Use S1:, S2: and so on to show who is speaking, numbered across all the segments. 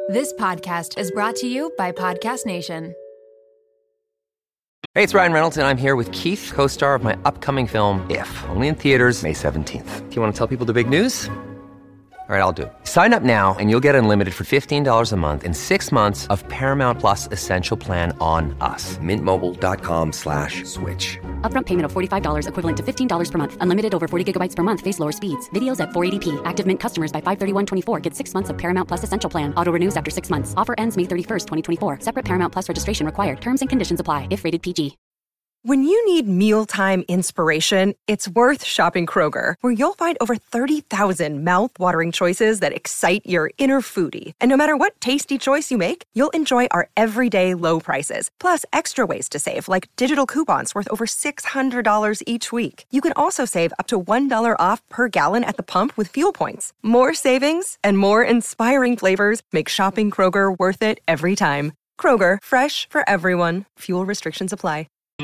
S1: This podcast is brought to you by Podcast Nation.
S2: Hey, it's Ryan Reynolds, and I'm here with Keith, co-star of my upcoming film, If, only in theaters May 17th. Do you want to tell people the big news? All right, I'll do it. Sign up now and you'll get unlimited for $15 a month and 6 months of Paramount Plus Essential Plan on us. MintMobile.com/switch.
S3: Upfront payment of $45 equivalent to $15 per month. Unlimited over 40 gigabytes per month. Face lower speeds. Videos at 480p. Active Mint customers by 531.24 get 6 months of Paramount Plus Essential Plan. Auto renews after 6 months. Offer ends May 31st, 2024. Separate Paramount Plus registration required. Terms and conditions apply if rated PG.
S4: When you need mealtime inspiration, it's worth shopping Kroger, where you'll find over 30,000 mouth-watering choices that excite your inner foodie. And no matter what tasty choice you make, you'll enjoy our everyday low prices, plus extra ways to save, like digital coupons worth over $600 each week. You can also save up to $1 off per gallon at the pump with fuel points. More savings and more inspiring flavors make shopping Kroger worth it every time. Kroger, fresh for everyone. Fuel restrictions apply.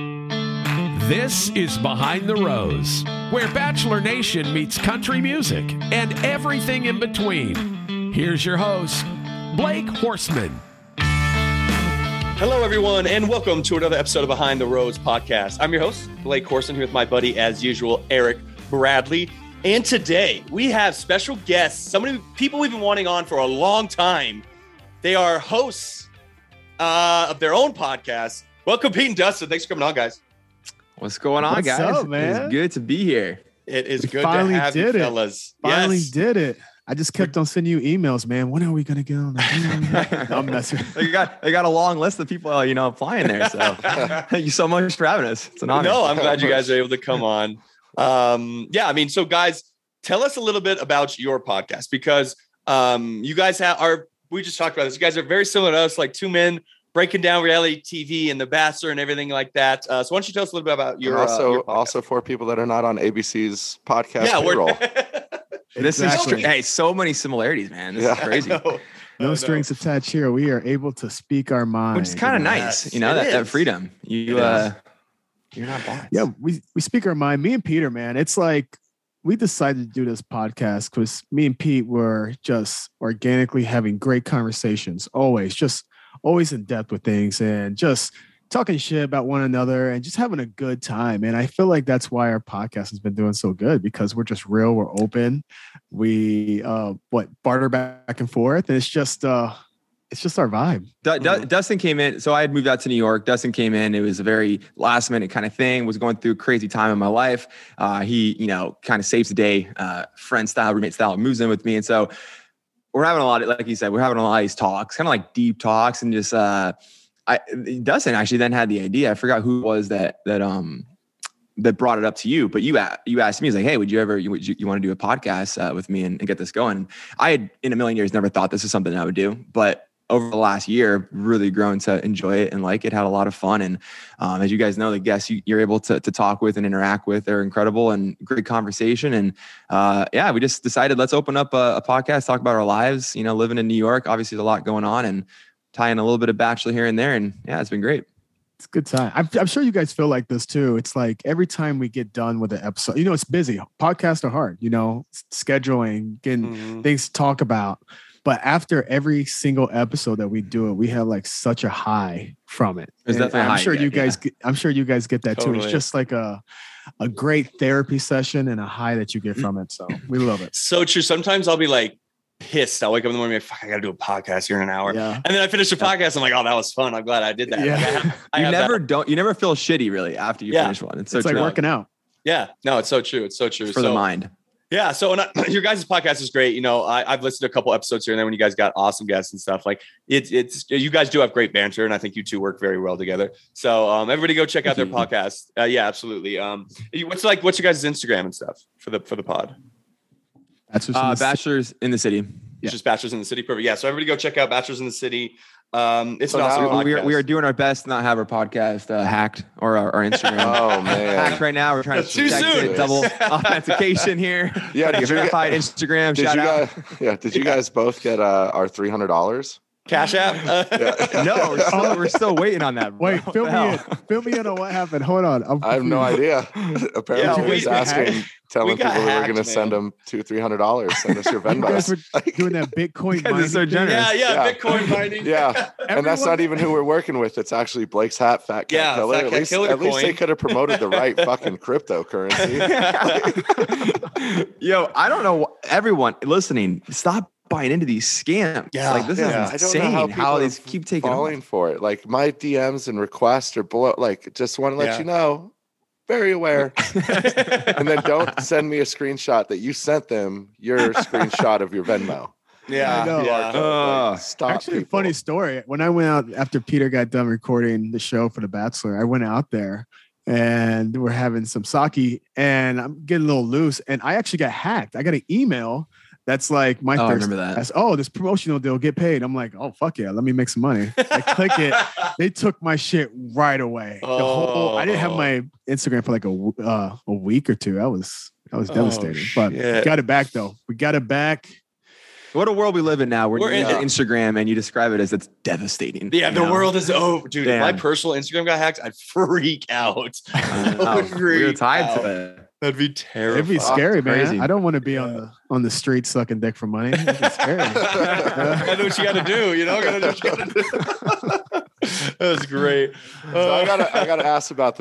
S5: This is Behind the Rose, where Bachelor Nation meets country music and everything in between. Here's your host, Blake Horstman.
S6: Hello, everyone, and welcome to another episode of Behind the Rose podcast. I'm your host, Blake Horstman, here with my buddy, as usual, Eric Bradley. And today, we have special guests, people we've been wanting on for a long time. They are hosts of their own podcast. Welcome, Pete and Dustin. Thanks for coming on, guys.
S7: What's going on,
S8: What's
S7: guys?
S8: up, man?
S7: It's good to be here.
S6: It is good to have you, fellas.
S8: Finally did it. I just kept on sending you emails, man. When are we going to get on that? I'm messing.
S7: They got a long list of people, applying there. So thank you so much for having us. It's an honor.
S6: No, I'm glad you guys are able to come on. So guys, tell us a little bit about your podcast, because you guys we just talked about this. You guys are very similar to us, like two men breaking down reality TV and The Bachelor and everything like that. So why don't you tell us a little bit about your
S9: also for people that are not on ABC's podcast payroll.
S7: This is true. Hey, so many similarities, man. This is crazy.
S8: No strings attached here. We are able to speak our mind,
S7: which is kind of nice. That freedom. You're not biased.
S8: Yeah, we speak our mind. Me and Peter, man. It's like we decided to do this podcast because me and Pete were just organically having great conversations. Always in depth with things and just talking shit about one another and just having a good time. And I feel like that's why our podcast has been doing so good, because we're just real. We're open. We barter back and forth. And it's just our vibe.
S7: Dustin came in. So I had moved out to New York. Dustin came in. It was a very last minute kind of thing. Was going through a crazy time in my life. He, kind of saves the day, friend style, roommate style, moves in with me. And so we're having a lot of, like you said, we're having a lot of these talks, kind of like deep talks, and just Dustin actually then had the idea. I forgot who it was that brought it up to you, but you asked me, he's like, hey, would you want to do a podcast with me and get this going? I had in a million years never thought this is something I would do, but over the last year, really grown to enjoy it and like it. Had a lot of fun. And as you guys know, the guests you're able to talk with and interact with are incredible and great conversation. And we just decided let's open up a podcast, talk about our lives, living in New York. Obviously, there's a lot going on, and tie in a little bit of Bachelor here and there. And yeah, it's been great.
S8: It's a good time. I'm sure you guys feel like this too. It's like every time we get done with an episode, it's busy. Podcasts are hard, scheduling, getting things to talk about. But after every single episode that we do it, we have like such a high from it. I'm sure you guys get that too. It's just like a great therapy session and a high that you get from it. So we love it.
S6: So true. Sometimes I'll be like pissed. I'll wake up in the morning and be like, fuck, I got to do a podcast here in an hour. Yeah. And then I finish the podcast. I'm like, oh, that was fun. I'm glad I did that.
S8: Yeah.
S7: You never feel shitty really after you finish one. It's
S8: like working out.
S6: Yeah. No, it's so true. It's so true.
S7: For the mind.
S6: Yeah. So your guys' podcast is great. I've listened to a couple episodes here and there when you guys got awesome guests and stuff. Like it's you guys do have great banter, and I think you two work very well together. So everybody go check out their podcast. Yeah, absolutely. What's your guys' Instagram and stuff for the pod?
S7: Bachelors in the City.
S6: It's just Bachelors in the City. Perfect. Yeah. So everybody go check out Bachelors in the City. It's an awesome podcast.
S7: We are doing our best to not have our podcast hacked or our Instagram hacked right now. We're trying to protect it. Double authentication here.
S9: Yeah,
S7: verified Instagram.
S9: Did you guys both get our $300?
S6: Cash App?
S7: No, we're still waiting on that. Bro.
S8: Wait, fill me in on what happened. Hold on.
S9: I have no idea. Apparently,
S6: Yeah,
S9: he's asking, telling people that we're going to send him $200-$300. Send us your
S8: You guys
S9: Venmos.
S8: were doing that Bitcoin
S7: guys are
S8: mining
S7: so
S8: thing?
S7: generous.
S6: Yeah, Bitcoin mining.
S9: Yeah, and that's not even who we're working with. It's actually Blake's hat, Fat Cat Killer.
S6: Fat Cat Killer
S9: At least they
S6: coin.
S9: could have promoted the right fucking cryptocurrency.
S7: Yo, I don't know. Everyone listening, stop buying into these scams.
S6: Yeah.
S7: Like this
S9: Yeah.
S7: is
S9: I don't know
S7: insane
S9: how
S7: how
S9: people
S7: these
S9: are
S7: keep taking
S9: falling
S7: off.
S9: for it. Like my DMs and requests are below. Like, just want to let
S6: Yeah.
S9: you know, very aware. And then don't send me a screenshot that you sent them your screenshot of your Venmo.
S6: Yeah.
S8: I know.
S6: Yeah.
S9: Like, stop.
S8: Actually,
S9: people.
S8: funny story. When I went out after Peter got done recording the show for The Bachelor, I went out there and we're having some sake and I'm getting a little loose. And I actually got hacked. I got an email that's like my
S7: I
S8: first.
S7: remember that.
S8: That's, this promotional deal, get paid. I'm like, oh fuck yeah, let me make some money. I click it. They took my shit right away. I didn't have my Instagram for like a week or two. That was devastating. But
S6: shit.
S8: got it back though. We got it back.
S7: What a world we live in now. Where
S6: We're
S7: you
S6: in
S7: use
S6: it.
S7: Instagram and you describe it as it's devastating.
S6: Yeah,
S7: you
S6: the
S7: know?
S6: world is over. Dude, if my
S7: Damn.
S6: personal Instagram got hacked, I'd freak out.
S7: Oh, we're tied to it.
S6: That'd be terrible.
S8: It'd be scary, man.
S7: crazy.
S8: I don't want to be on the street sucking dick for money. It'd be scary.
S6: Gotta do what you gotta do, you know? Gotta do what you gotta do. That was great.
S9: So I gotta ask about the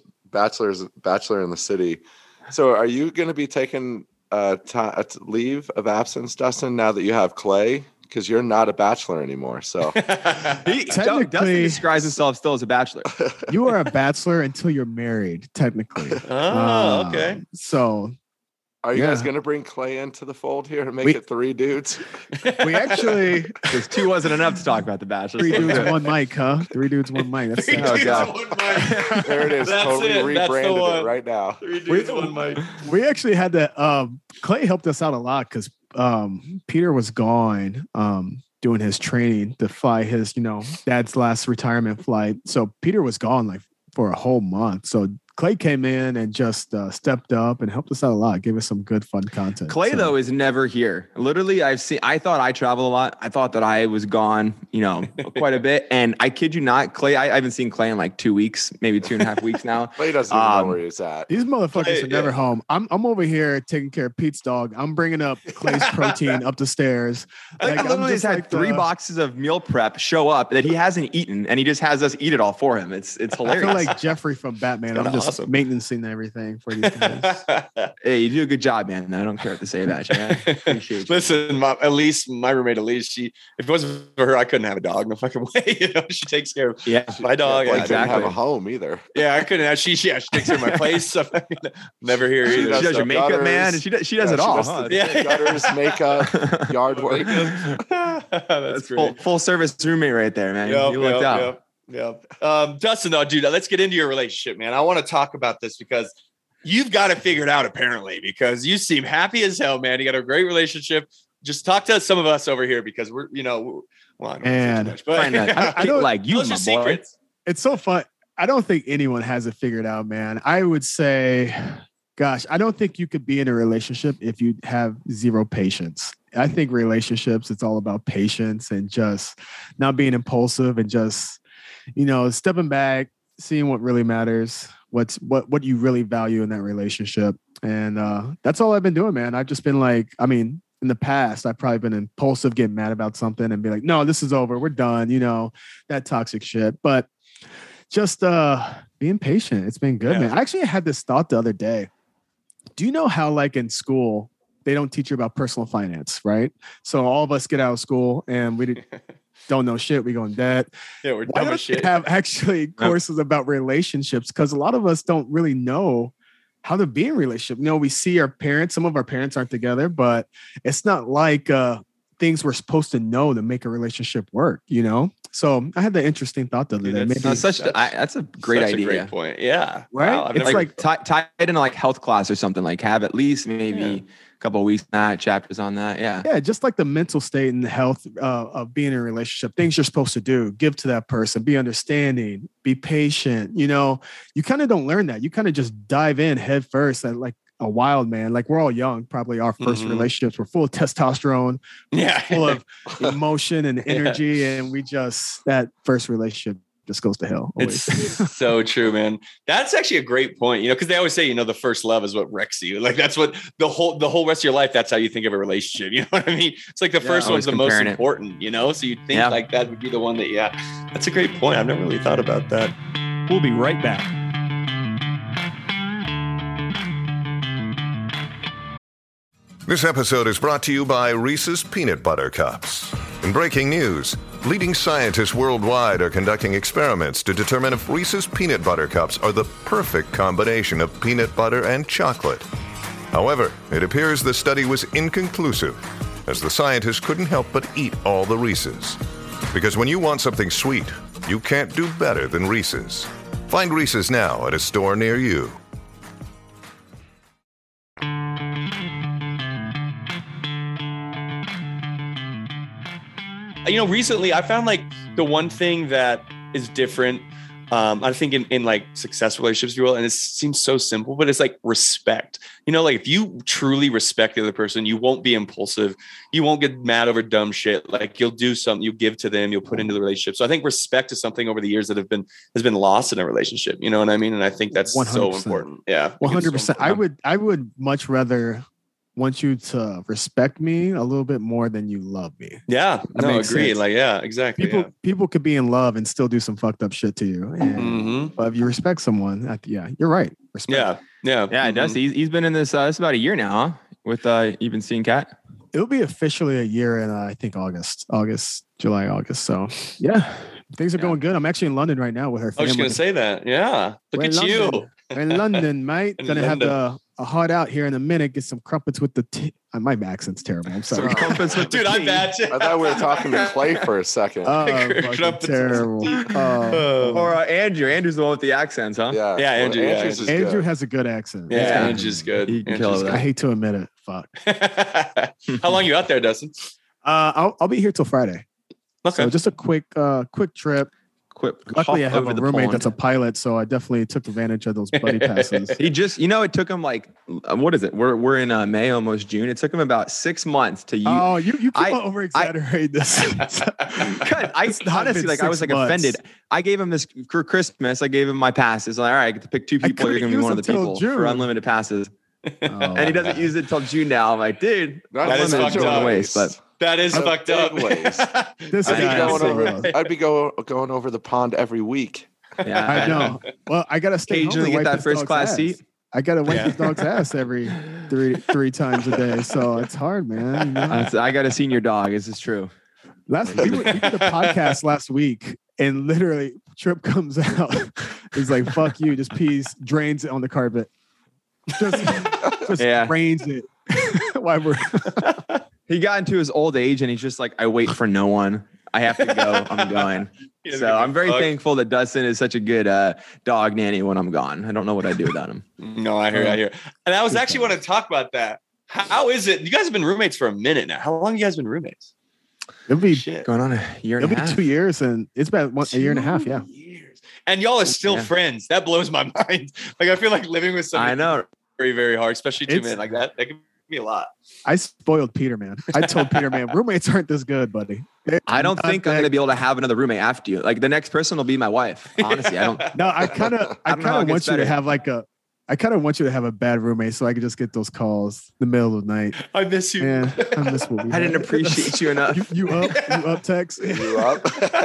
S9: Bachelor in the City. So are you going to be taking a leave of absence, Dustin, now that you have Clay? Because you're not a bachelor anymore. So
S7: Dustin describes himself still as a bachelor.
S8: You are a bachelor until you're married, technically.
S6: Oh, okay.
S8: So
S9: are you guys
S8: Yeah.
S9: going to bring Clay into the fold here and make
S8: We-
S9: it 3 dudes?
S8: we actually
S7: Because 2 wasn't enough to talk about the bachelor.
S8: 3 dudes, 1 mic, huh? 3 dudes, 1 mic. That's
S6: Three
S8: oh,
S6: dudes,
S8: God.
S6: one mic.
S9: There it is.
S6: That's
S9: Totally
S6: it. That's the
S9: rebranded
S6: one.
S9: it right now.
S6: 3 dudes, 1 mic.
S8: We actually had to. Clay helped us out a lot because Peter was gone doing his training to fly his, dad's last retirement flight. So Peter was gone like for a whole month. So Clay came in and just stepped up and helped us out a lot. Gave us some good, fun content.
S7: Clay, though, is never here. Literally, I thought I traveled a lot. I thought that I was gone, quite a bit. And I kid you not, Clay, I haven't seen Clay in like 2 weeks, maybe 2.5 weeks now.
S9: Clay doesn't even know where he's at.
S8: These motherfuckers
S6: Clay,
S8: are never
S6: yeah.
S8: home. I'm over here taking care of Pete's dog. I'm bringing up Clay's protein up the stairs.
S7: I think
S8: Like,
S7: he
S8: I'm
S7: literally
S8: just
S7: has had
S8: like
S7: 3
S8: the-
S7: boxes of meal prep show up that he hasn't eaten, and he just has us eat it all for him. It's
S8: I
S7: hilarious.
S8: feel like Jeffrey from Batman. I'm
S6: kinda
S8: just
S6: awesome.
S8: maintaining everything for these guys.
S7: Hey, you do a good job, man. I don't care what to say about you. I appreciate you.
S6: Listen, my roommate Elise, if it wasn't for her, I couldn't have a dog. No fucking way. She takes care of
S7: Yeah.
S6: my dog.
S9: Blake
S6: Yeah,
S9: didn't have
S7: exactly.
S9: a home either.
S6: yeah, I couldn't have. She takes care of my place. So I'm never here
S9: She
S6: either.
S7: She does
S6: so-
S7: your makeup,
S9: gutters.
S7: man, and she does it
S9: Yeah,
S7: all.
S9: does
S7: Huh?
S9: the
S6: Yeah.
S9: gutters, makeup, yard work.
S6: That's great.
S7: Full service roommate right there, man. You looked out.
S6: Yep. Dustin, though, dude, let's get into your relationship, man. I want to talk about this because you've got it figured out, apparently, because you seem happy as hell, man. You got a great relationship. Just talk to some of us over here because we're, I don't want to say
S8: And
S6: too much, but
S7: Find that.
S8: I don't-
S7: like you,
S6: those
S7: my
S6: are
S7: boy.
S6: secrets.
S8: It's so fun. I don't think anyone has it figured out, man. I would say, gosh, I don't think you could be in a relationship if you have zero patience. I think relationships, it's all about patience and just not being impulsive and just, stepping back, seeing what really matters, what you really value in that relationship. And that's all I've been doing, man. I've just been like, in the past, I've probably been impulsive, getting mad about something and be like, no, this is over. We're done. That toxic shit. But just being patient. It's been good, man. I actually had this thought the other day. Do you know how, like in school, they don't teach you about personal finance, right? So all of us get out of school and we don't know shit. We go in debt.
S6: Yeah, we're
S8: Why
S6: dumb as
S8: don't you
S6: shit.
S8: have actually courses about relationships? Because a lot of us don't really know how to be in a relationship. We see our parents. Some of our parents aren't together, but it's not like things we're supposed to know to make a relationship work, So I had the interesting thought the other day.
S6: Dude,
S8: Maybe
S7: That's a great
S6: Such
S7: idea.
S6: a great point. Yeah.
S8: Right?
S6: Wow, I've
S8: It's
S6: never-
S8: like-
S7: tie it into like health class or something. Like have at least maybe a couple of weeks on that, chapters on that. Yeah.
S8: just like the mental state and the health of being in a relationship, things you're supposed to do, give to that person, be understanding, be patient. You kind of don't learn that. You kind of just dive in head first. And like a wild man. Like we're all young. Probably our first relationships were full of testosterone, full of emotion and energy. And that first relationship just goes to hell. Always.
S6: It's so true, man. That's actually a great point, because they always say, the first love is what wrecks you. Like that's what the whole rest of your life, that's how you think of a relationship. You know what I mean? It's like the first one's the most important, so you think like that would be the one that, that's a great point. I've never really thought about that.
S8: We'll be right back.
S10: This episode is brought to you by Reese's Peanut Butter Cups. In breaking news, leading scientists worldwide are conducting experiments to determine if Reese's Peanut Butter Cups are the perfect combination of peanut butter and chocolate. However, it appears the study was inconclusive, as the scientists couldn't help but eat all the Reese's. Because when you want something sweet, you can't do better than Reese's. Find Reese's now at a store near you.
S6: Recently I found like the one thing that is different, I think in like successful relationships, if you will, and it seems so simple, but it's like respect. Like if you truly respect the other person, you won't be impulsive. You won't get mad over dumb shit. Like you'll do something, you give to them, you'll put into the relationship. So I think respect is something over the years that has been lost in a relationship. You know what I mean? And I think that's 100%. So important. Yeah.
S8: 100%. I would much rather want you to respect me a little bit more than you love me.
S6: Yeah, no, agreed. Like, yeah, exactly.
S8: People could be in love and still do some fucked up shit to you. And, but if you respect someone, you're right. Respect.
S6: Yeah.
S7: It does. He's been in this. It's about a year now, huh? With you've been seeing Kat.
S8: It'll be officially a year in I think July, August. So yeah, things are going good. I'm actually in London right now with her family.
S6: I was going to say that. Yeah, look at you.
S8: We're in London, mate. Gonna have a hot out here in a minute. Get some crumpets with the tea. My accent's terrible. I'm sorry.
S6: Dude, I'm bad.
S9: I thought we were talking to Clay for a second.
S8: Terrible.
S7: Or Andrew. Andrew's the one with the accents, huh?
S9: Yeah,
S6: Andrew.
S8: Andrew has a good accent.
S6: Yeah, Andrew's good.
S7: He can kill that.
S8: I hate to admit it. Fuck.
S6: How long are you out there, Dustin?
S8: I'll be here till Friday.
S6: Okay.
S8: So just a quick trip. Luckily, I have a roommate that's a pilot, so I definitely took advantage of those buddy passes.
S7: He just, it took him like, what is it? We're in May, almost June. It took him about 6 months to use.
S8: Oh, you keep on over-exaggerating this.
S7: I honestly, like, I was like offended. I gave him this for Christmas. I gave him my passes. Like, all right, I get to pick 2 people. You're going to be one of the people for unlimited passes. And he doesn't use it until June now. I'm like, dude,
S6: that is fucked up.
S7: Waste, but
S6: that is fucked up.
S9: I'd be going over the pond every week.
S7: Yeah,
S8: I know. Well, I gotta stay home
S7: occasionally get that first class seat.
S8: I gotta wipe this dog's ass every three times a day, so it's hard, man.
S7: I got a senior dog. This is true.
S8: We did a podcast last week, and literally Trip comes out. He's like, "Fuck you!" Just pees, drains it on the carpet. Just drains it. Why we're
S7: He got into his old age and he's just like, I wait for no one. I have to go. I'm going. So I'm very thankful that Dustin is such a good dog nanny when I'm gone. I don't know what I'd do without him.
S6: No, I hear. And I was actually want to talk about that. How is it? You guys have been roommates for a minute now. How long have you guys been roommates?
S8: It'll be
S7: going on a year and a half.
S8: It'll be 2 years, and it's been a year and a half. Yeah.
S6: And y'all are still friends. That blows my mind. Like, I feel like living with someone.
S7: I know.
S6: Very, very hard, especially 2 men like that. That could be a lot.
S8: I spoiled Peter, man. I told Peter, man, roommates aren't this good, buddy.
S7: I don't think I'm going to be able to have another roommate after you. Like, the next person will be my wife. Honestly, I don't.
S8: No, I kind of want you to have like I kind of want you to have a bad roommate so I could just get those calls in the middle of the night.
S6: I miss you.
S8: Man, I miss what we
S7: I didn't appreciate you enough.
S8: You up, Tex?
S9: You up?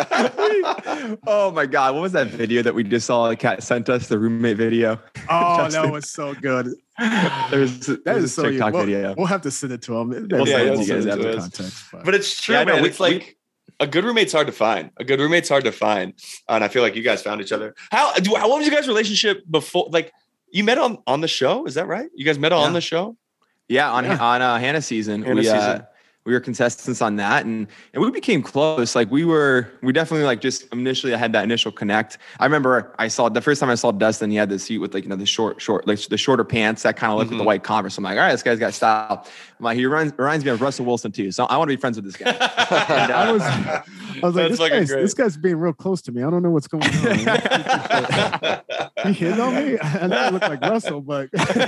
S7: Oh my God. What was that video that we just saw? Kat sent us the roommate video.
S8: Oh, that was so good. That is so TikTok video. We'll have to send it to him.
S6: We'll send it to you guys after context. But it's true, man. It's like a good roommate's hard to find. And I feel like you guys found each other. What was your guys' relationship before? Like, you met on the show, is that right? You guys met on the show?
S7: Yeah, on Hannah season. We were contestants on that, and we became close. Like we definitely like just initially I had that initial connect. I remember the first time I saw Dustin, he had the suit with like, the short, like the shorter pants that kind of look with the white Converse. I'm like, all right, this guy's got style. I'm like, he reminds me of Russell Wilson too. So I want to be friends with this guy.
S8: I was like,
S6: That's fucking great.
S8: this guy's being real close to me. I don't know what's going on. He hit on me. I know I look like Russell, but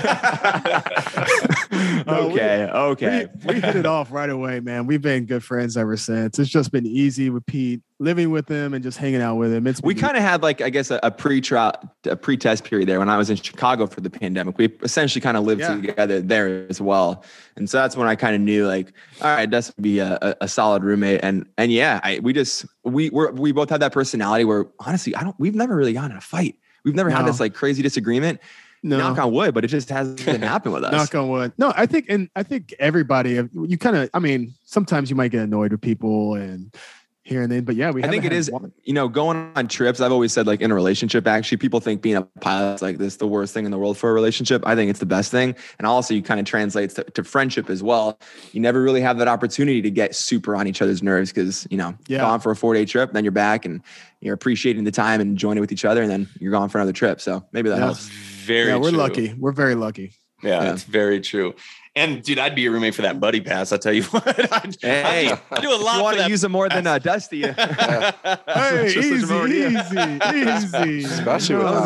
S7: Okay.
S8: We hit it off right away, man. We've been good friends ever since. It's just been easy with Pete, living with him and just hanging out with him.
S7: We kind of had like, I guess, a pre-test period there when I was in Chicago for the pandemic. We essentially kind of lived together there as well. And so that's when I kind of knew like, all right, that's be a solid roommate. And yeah, we both had that personality where honestly, we've never really gotten in a fight. We've never had this like crazy disagreement. No. Knock on wood, but it just hasn't happened with us.
S8: Knock on wood. No, I think everybody, you kind of, I mean, sometimes you might get annoyed with people and here and then, but yeah,
S7: I think it is, going on trips. I've always said like in a relationship, actually, people think being a pilot is like the worst thing in the world for a relationship. I think it's the best thing. And also you kind of translates to friendship as well. You never really have that opportunity to get super on each other's nerves because, gone for a 4-day trip, then you're back and you're appreciating the time and enjoying it with each other. And then you're gone for another trip. So maybe that helps.
S6: We're
S8: lucky. We're very lucky.
S6: Yeah, it's very true. And dude, I'd be a roommate for that buddy pass. I'll tell you what. I do a lot.
S7: You want to use them more than Dusty?
S8: Hey, easy.
S9: Especially with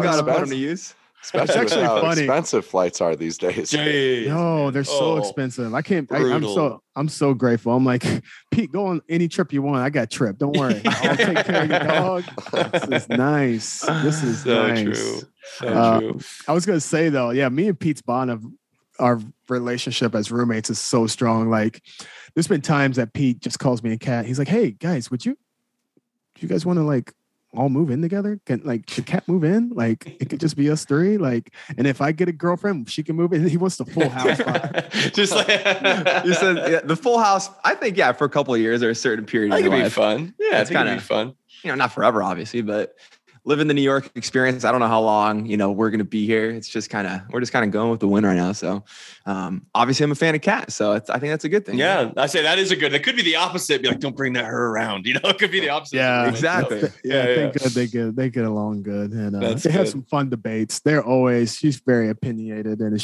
S9: how expensive flights are these days.
S8: No, they're so expensive. I can't. I'm so grateful. I'm like, Pete, go on any trip you want. I got Trip. Don't worry. I'll take care of your dog. This is nice. This is
S6: so
S8: nice.
S6: True. So true.
S8: I was gonna say though, yeah, me and Pete's bond of our relationship as roommates is so strong. Like, there's been times that Pete just calls me and Kat. He's like, "Hey guys, do you guys want to like all move in together? Should Kat move in? Like, it could just be us three. Like, and if I get a girlfriend, she can move in." He wants the full house vibe.
S6: Just like
S7: you said, the full house. I think for a couple of years or a certain period.
S6: I think it'd be fun. Yeah,
S7: it's kind of fun. Not forever, obviously, but. Living the New York experience. I don't know how long, we're going to be here. It's just we're just kind of going with the wind right now. So, obviously I'm a fan of Kat. So I think that's a good thing.
S6: Yeah. I say that is a good, it could be the opposite. Be like, don't bring her around. It could be the opposite.
S8: Yeah,
S7: exactly.
S8: Thank God they get along good. And they have some fun debates. She's very opinionated and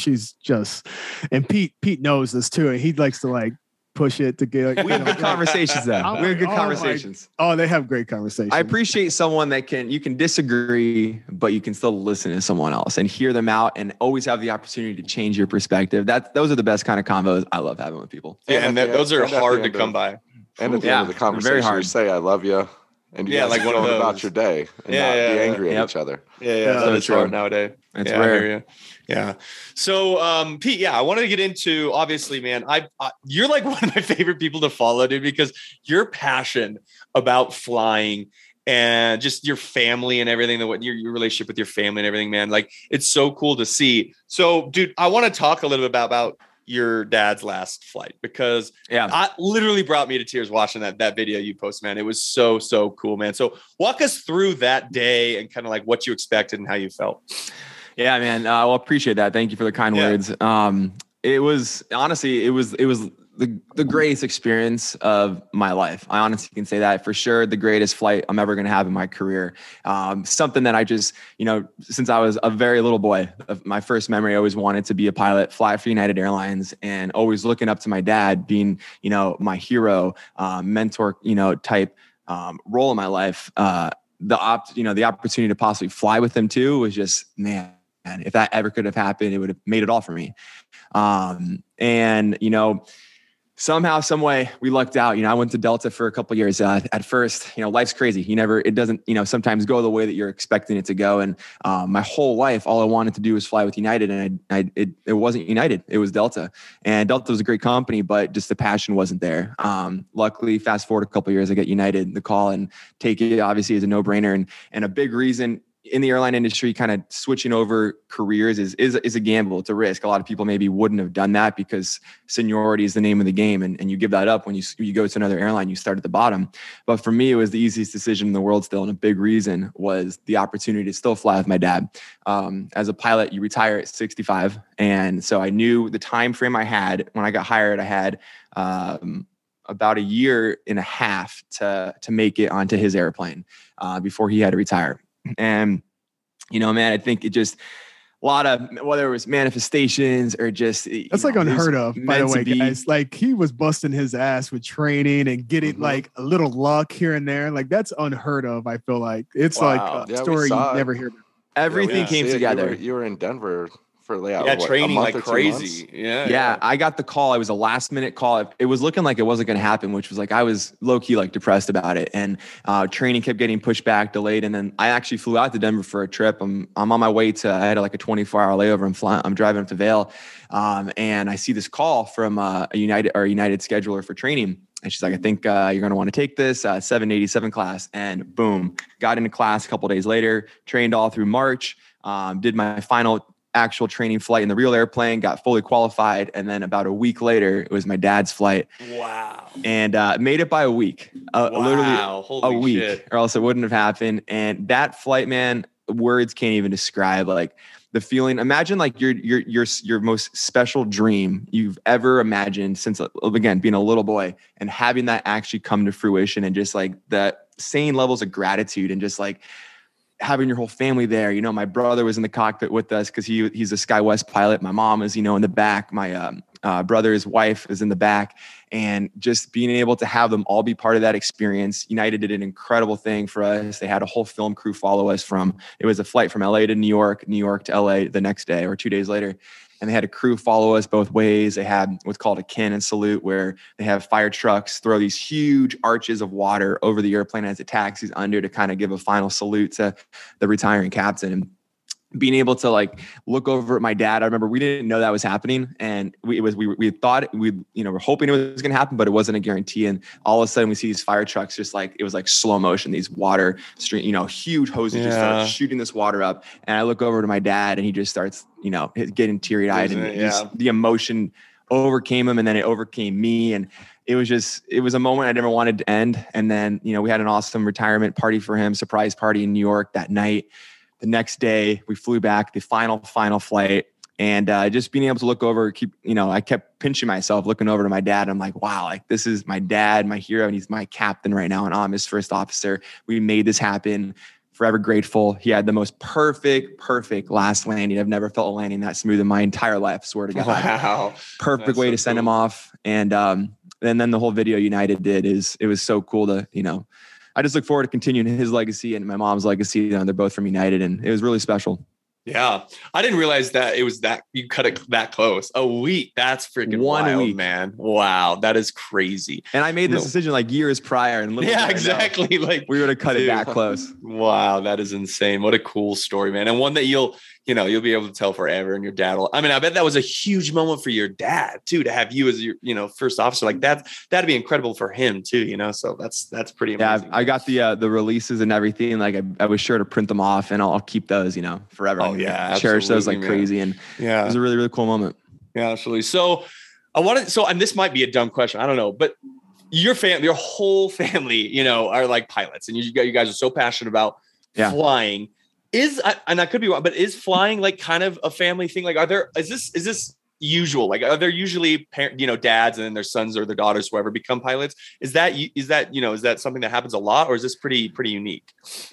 S8: and Pete knows this too. And he likes to push it to get.
S7: We have good conversations though. We have good conversations.
S8: They have great conversations.
S7: I appreciate someone that you can disagree, but you can still listen to someone else and hear them out and always have the opportunity to change your perspective. Those are the best kind of combos I love having with people.
S6: Yeah, and those are hard to come by.
S9: And at the end of the conversation, you say, "I love you." And you guys one about your day and not be angry at each other.
S6: Yeah. That's hard nowadays.
S7: It's rare.
S6: Yeah. So, Pete, I wanted to get into, obviously, man, you're like one of my favorite people to follow, dude, because your passion about flying and just your family and everything, your relationship with your family and everything, man, like it's so cool to see. So, dude, I want to talk a little bit about your dad's last flight because it literally brought me to tears watching that video you posted, man. It was so, so cool, man. So walk us through that day and kind of like what you expected and how you felt.
S7: Yeah, man. Well, appreciate that. Thank you for the kind words. It was the greatest experience of my life. I honestly can say that for sure. The greatest flight I'm ever going to have in my career. Something that I just, since I was a very little boy, my first memory, I always wanted to be a pilot, fly for United Airlines, and always looking up to my dad being, my hero, mentor, type role in my life. The opportunity to possibly fly with him too was just, man, if that ever could have happened, it would have made it all for me. Somehow, some way we lucked out. I went to Delta for a couple of years. At first, life's crazy. It doesn't, sometimes go the way that you're expecting it to go. And my whole life, all I wanted to do was fly with United, and it wasn't United. It was Delta, and Delta was a great company, but just the passion wasn't there. Luckily, fast forward a couple of years, I get United the call, and take it obviously as a no-brainer. And a big reason in the airline industry, kind of switching over careers is a gamble. It's a risk. A lot of people maybe wouldn't have done that because seniority is the name of the game. And you give that up when you go to another airline, you start at the bottom. But for me, it was the easiest decision in the world still. And a big reason was the opportunity to still fly with my dad. As a pilot, you retire at 65. And so I knew the time frame I had when I got hired, I had, about a year and a half to make it onto his airplane, before he had to retire. And, man, I think a lot of, whether it was manifestations or just,
S8: that's like unheard of, by the way, guys. Like, he was busting his ass with training and getting like a little luck here and there. Like, that's unheard of. I feel like it's like a story you never hear about.
S7: Everything came together.
S9: You were in Denver for
S6: training like crazy.
S7: Yeah. I got the call. It was a last minute call. It was looking like it wasn't going to happen, which was like, I was low key like depressed about it. And training kept getting pushed back, delayed. And then I actually flew out to Denver for a trip. I'm on my way to, I had like a 24-hour layover. I'm driving to Vail. And I see this call from a United scheduler for training. And she's like, I think you're going to want to take this 787 class. And boom, got into class a couple of days later, trained all through March, did my final actual training flight in the real airplane, got fully qualified. And then about a week later, it was my dad's flight.
S6: Wow.
S7: And made it by a week, literally
S6: Holy
S7: a week,
S6: shit.
S7: or else it wouldn't have happened. And that flight, man, words can't even describe like the feeling. Imagine like your most special dream you've ever imagined since, again, being a little boy, and having that actually come to fruition, and just like the same levels of gratitude, and just like having your whole family there. You know, my brother was in the cockpit with us because he's a SkyWest pilot. My mom is, in the back. My brother's wife is in the back, and just being able to have them all be part of that experience. United did an incredible thing for us. They had a whole film crew follow us it was a flight from LA to New York to LA the next day or 2 days later. And they had a crew follow us both ways. They had what's called a cannon salute, where they have fire trucks throw these huge arches of water over the airplane as it taxis under to kind of give a final salute to the retiring captain. And being able to like look over at my dad, I remember we didn't know that was happening, and we thought we're hoping it was going to happen, but it wasn't a guarantee. And all of a sudden we see these fire trucks, just like, it was like slow motion, these water stream, huge hoses just start shooting this water up. And I look over to my dad, and he just starts, getting teary eyed, and the emotion overcame him, and then it overcame me. And it was a moment I never wanted to end. And then, we had an awesome retirement party for him, surprise party in New York that night. The next day we flew back, the final flight, and just being able to look over, I kept pinching myself, looking over to my dad. I'm like, wow, like, this is my dad, my hero, and he's my captain right now, and I'm his first officer. We made this happen. Forever grateful. He had the most perfect last landing. I've never felt a landing that smooth in my entire life, swear to God.
S6: Wow.
S7: Perfect That's way to send him off. And then the whole video United did it was so cool to, I just look forward to continuing his legacy and my mom's legacy. They're both from United, and it was really special.
S6: Yeah. I didn't realize that it was that you cut it that close. A week. That's freaking wild, man. Wow. That is crazy.
S7: And I made this decision like years prior. And
S6: exactly. Like,
S7: we would have cut it that close.
S6: Wow. That is insane. What a cool story, man. And one that you'll be able to tell forever. And your dad will, I bet that was a huge moment for your dad too, to have you as your, first officer like that. That'd be incredible for him too, so that's pretty amazing.
S7: Yeah. I got the releases and everything. Like I was sure to print them off, and I'll keep those, forever.
S6: Oh yeah.
S7: Cherish those like crazy. And it was a really, really cool moment.
S6: Yeah, absolutely. So and this might be a dumb question. I don't know, but your whole family, are like pilots, and you guys are so passionate about flying. And I could be wrong, but is flying like kind of a family thing? Like, is this usual? Like, are there usually dads and then their sons or their daughters, whoever, become pilots? Is that something that happens a lot, or is this pretty unique?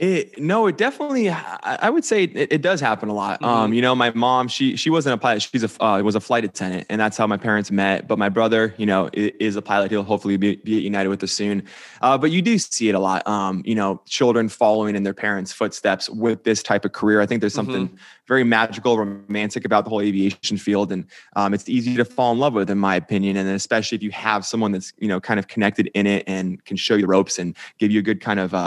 S7: No, it definitely, I would say it does happen a lot. Mm-hmm. My mom, she wasn't a pilot. She's was a flight attendant, and that's how my parents met. But my brother, is a pilot. He'll hopefully be at United with us soon. But you do see it a lot. Children following in their parents' footsteps with this type of career. I think there's something very magical, romantic about the whole aviation field. And it's easy to fall in love with, in my opinion. And then especially if you have someone that's, kind of connected in it and can show you the ropes and give you a good kind of,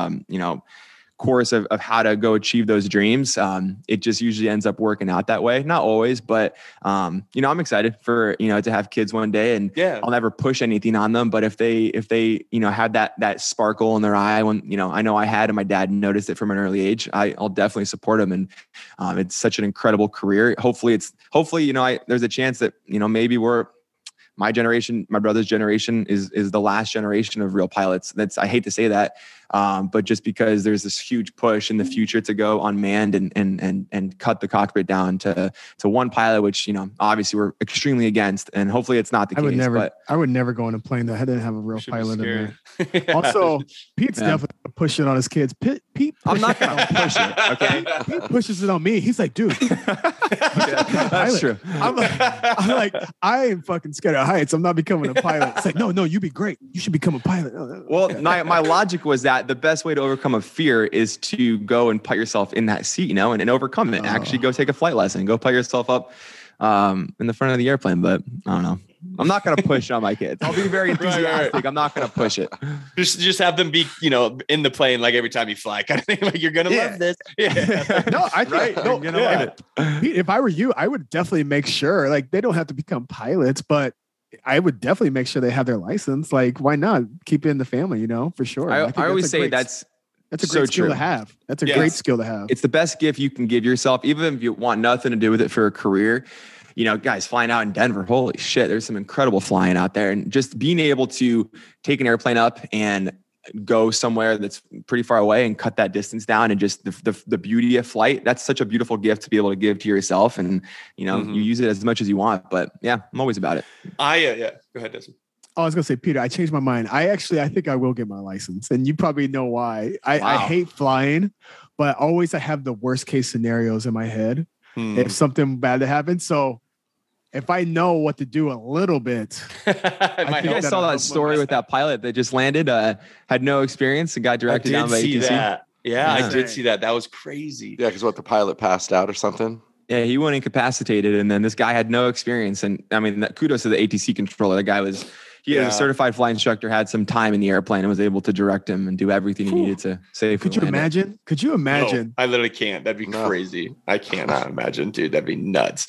S7: course of how to go achieve those dreams. It just usually ends up working out that way. Not always, but, I'm excited for, to have kids one day, and I'll never push anything on them. But if they, had that sparkle in their eye when, I know I had, and my dad noticed it from an early age, I'll definitely support them. And it's such an incredible career. Hopefully, there's a chance that, maybe my generation, my brother's generation is the last generation of real pilots. I hate to say that. But just because there's this huge push in the future to go unmanned and cut the cockpit down to one pilot, which, obviously we're extremely against, and hopefully it's not the case.
S8: I would never go on a plane that didn't have a real pilot in there. Also, Pete's definitely a push it on his kids. Pete
S7: I'm not gonna push it. Okay,
S8: Pete pushes it on me. He's like, dude,
S7: that's true.
S8: I'm like, I ain't fucking scared of heights. I'm not becoming a pilot. It's like, no, you'd be great. You should become a pilot.
S7: Well, my logic was that the best way to overcome a fear is to go and put yourself in that seat, and overcome it. Actually go take a flight lesson. Go put yourself up in the front of the airplane. But I don't know. I'm not going to push on my kids. I'll be very enthusiastic. Right. I'm not going to push it.
S6: Just have them be, in the plane, like every time you fly kind of thing. Like, you're going to love this. Yeah.
S8: No, I think, Pete, if I were you, I would definitely make sure, like, they don't have to become pilots, but I would definitely make sure they have their license. Like, why not keep it in the family, for sure.
S7: I always say that's
S8: a great skill to have. That's a great skill to have.
S7: It's the best gift you can give yourself, even if you want nothing to do with it for a career. Guys flying out in Denver, holy shit, there's some incredible flying out there. And just being able to take an airplane up and go somewhere that's pretty far away and cut that distance down, and just the beauty of flight, that's such a beautiful gift to be able to give to yourself. And, you use it as much as you want. But yeah, I'm always about it.
S6: Go ahead, Desmond.
S8: Oh, I was going to say, Peter, I changed my mind. I think I will get my license. And you probably know why. I hate flying, but always I have the worst case scenarios in my head if something bad happens. So if I know what to do a little bit.
S7: You guys saw that story with that pilot that just landed, had no experience and got directed down by ATC?
S6: Yeah, I did see that. That was crazy.
S9: Yeah, because the pilot passed out or something?
S7: Yeah, he went incapacitated, and then this guy had no experience. And I mean, kudos to the ATC controller. The guy was... He was a certified flight instructor, had some time in the airplane, and was able to direct him and do everything he needed to save.
S8: Could you imagine? No,
S6: I literally can't. That'd be crazy. I cannot imagine, dude. That'd be nuts.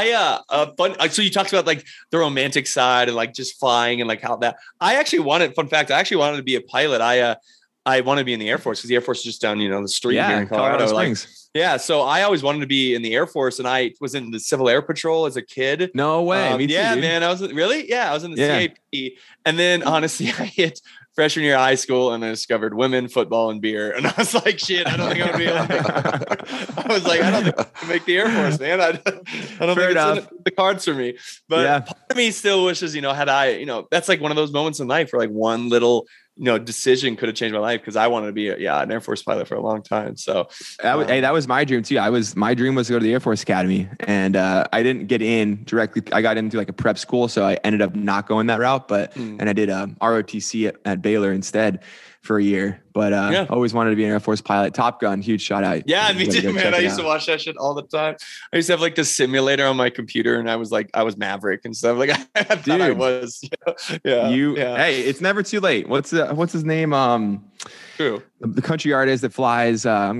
S6: So you talked about like the romantic side and like just flying and like how that. Fun fact, I actually wanted to be a pilot. I wanted to be in the Air Force because the Air Force is just down, the street here in Colorado. So I always wanted to be in the Air Force, and I was in the Civil Air Patrol as a kid.
S7: No way. Me too, dude.
S6: Man. I was in the CAP. And then honestly, I hit freshman year of high school and I discovered women, football, and beer. And I was like, shit, I don't think I'm going to be able to. I was like, I don't think I can make the Air Force, man. I don't think it's in the cards for me. But part of me still wishes, had I, that's like one of those moments in life where like one little, decision could have changed my life, because I wanted to be an Air Force pilot for a long time. So
S7: that was my dream too. My dream was to go to the Air Force Academy, and I didn't get in directly. I got into like a prep school, so I ended up not going that route. But and I did ROTC at Baylor instead for a year. But always wanted to be an Air Force pilot. Top Gun, huge shout out.
S6: Yeah, me too, man. I used to watch that shit all the time. I used to have like the simulator on my computer, and I was Maverick and stuff. Like I thought I was.
S7: Hey, it's never too late. What's his name?
S6: True.
S7: The country artist that flies.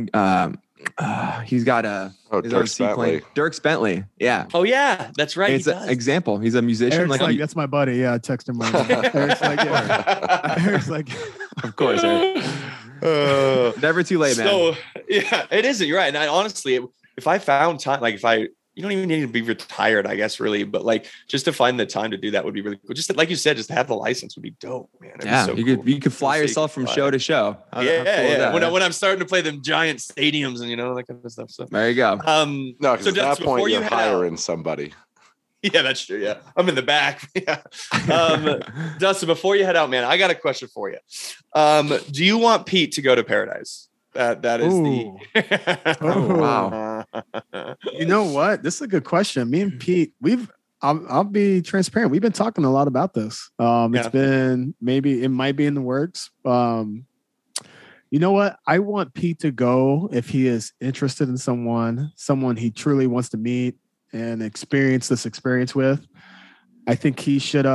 S7: He's got
S9: Dierks Bentley.
S7: Dierks Bentley. Yeah.
S6: Oh yeah, that's right.
S7: It's an example. He's a musician.
S8: Eric's that's my buddy. Yeah, text him. Eric's Eric's like,
S7: of course. Eric. Never too late, man.
S6: So yeah, it isn't. You're right. And honestly, if I found time, like you don't even need to be retired, I guess, really, but like just to find the time to do that would be really cool. Just like you said, just to have the license would be dope, man.
S7: You could fly yourself from show to show.
S6: When I'm starting to play them giant stadiums and that kind of stuff. So
S7: there you go.
S9: No, because at that point you're hiring somebody.
S6: Yeah, that's true. Yeah, I'm in the back. Yeah. Dustin, before you head out, man, I got a question for you. Do you want Pete to go to Paradise? That is
S8: oh wow. You know what? This is a good question. Me and Pete, I'll be transparent. We've been talking a lot about this. It's been, it might be in the works. You know what? I want Pete to go if he is interested in someone he truly wants to meet and experience this experience with. I think he should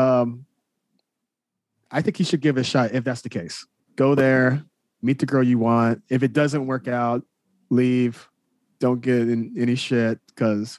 S8: give it a shot if that's the case. Go there. Meet the girl you want. If it doesn't work out, leave. Don't get in any shit, because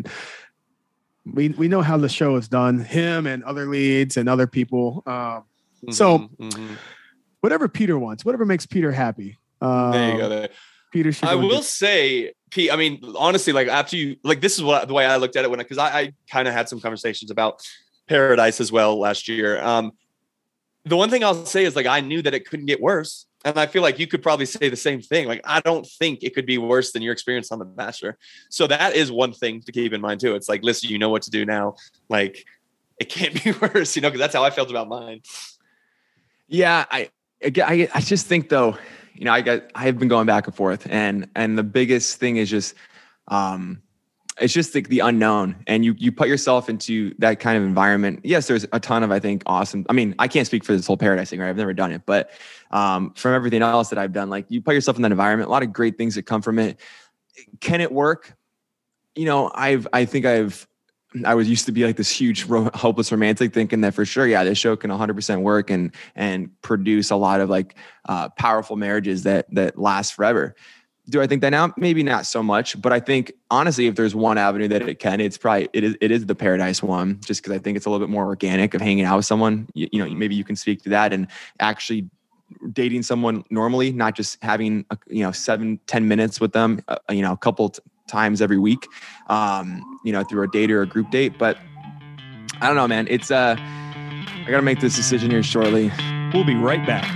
S8: we know how the show is done. Him and other leads and other people. So whatever Peter wants, whatever makes Peter happy.
S6: There you go. There.
S8: Peter should.
S6: I will say, Pete. Honestly, like after you, like this is the way I looked at it because I kind of had some conversations about Paradise as well last year. The one thing I'll say is like I knew that it couldn't get worse. And I feel like you could probably say the same thing. Like, I don't think it could be worse than your experience on The Bachelor. So that is one thing to keep in mind too. It's like, listen, you know what to do now. Like, it can't be worse, because that's how I felt about mine.
S7: Yeah. I just think though, I've been going back and forth, and the biggest thing is just, it's just like the unknown, and you put yourself into that kind of environment. Yes, there's a ton of, I think, awesome. I mean, I can't speak for this whole Paradise thing, right? I've never done it, but from everything else that I've done, like you put yourself in that environment, a lot of great things that come from it. Can it work? I was used to be like this huge hopeless romantic, thinking that for sure, yeah, this show can 100% work and produce a lot of like powerful marriages that last forever. Do I think that now? Maybe not so much, but I think honestly, if there's one avenue that it can, it is the Paradise one, just because I think it's a little bit more organic of hanging out with someone. Maybe you can speak to that and actually dating someone normally, not just having 7-10 minutes with them, a couple times every week, through a date or a group date. But I don't know, man. It's I got to make this decision here shortly.
S5: We'll be right back.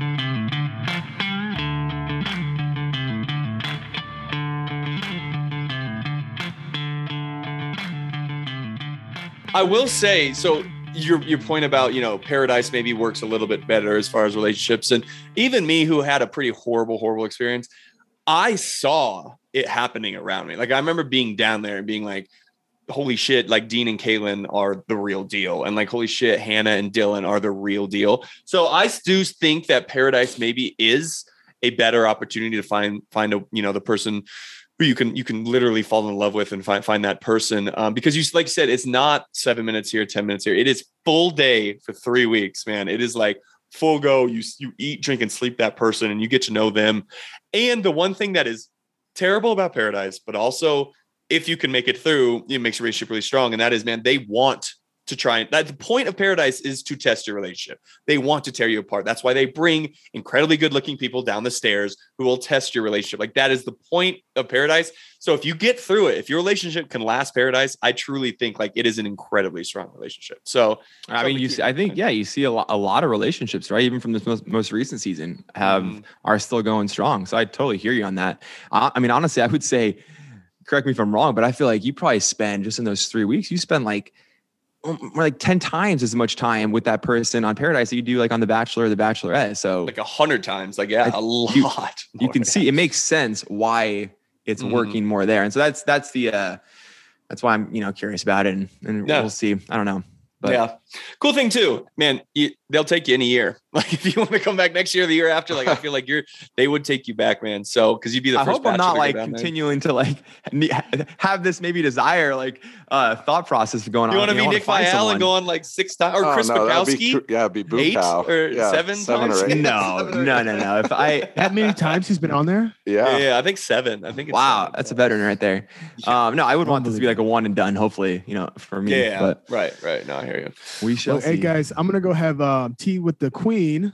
S6: I will say, so your point about, Paradise maybe works a little bit better as far as relationships. And even me, who had a pretty horrible experience, I saw it happening around me. Like, I remember being down there and being like, holy shit, like Dean and Caitlin are the real deal. And like, holy shit, Hannah and Dylan are the real deal. So I do think that Paradise maybe is a better opportunity to find the person who you can literally fall in love with and find that person. Because you, like you said, it's not 7 minutes here, 10 minutes here. It is full day for 3 weeks, man. It is like full go. You eat, drink, and sleep that person, and you get to know them. And the one thing that is terrible about Paradise, but also if you can make it through, it makes your relationship really strong. And that is, man, they want to try and the point of Paradise is to test your relationship. They want to tear you apart. That's why they bring incredibly good looking people down the stairs who will test your relationship. Like, that is the point of Paradise. So if you get through it, if your relationship can last Paradise, I truly think like it is an incredibly strong relationship. So
S7: I mean, you see a lot of relationships, right? Even from this most recent season are still going strong. So I totally hear you on that. I mean, honestly, I would say, correct me if I'm wrong, but I feel like you probably spend just in those 3 weeks, you spend like 10 times as much time with that person on Paradise that you do like on The Bachelor or The Bachelorette. So
S6: like 100 times, like, yeah, a lot.
S7: You can see it makes sense why it's working more there. And so that's why I'm, curious about it and we'll see. I don't know. But
S6: yeah. Cool thing too, man, they'll take you in a year. Like, if you want to come back next year or the year after, like, I feel like they would take you back, man. So, cause you'd be the first.
S7: I hope I'm not like continuing to like have this maybe desire, like thought process going on.
S6: You want to be Nick Viall and go on like 6 times, or Chris Bukowski?
S9: It'd be Boo
S6: 8
S9: Cow.
S6: or 7 times?
S9: or 8.
S7: No. If
S8: that many times he's been on there?
S6: Yeah, I think 7. I think it's
S7: wow,
S6: 7.
S7: that's a veteran right there. No, I would want this to be like a one and done, hopefully, for me.
S6: Yeah, but right. No, I hear you.
S7: We shall see.
S8: Hey guys, I'm gonna go have tea with the Queen.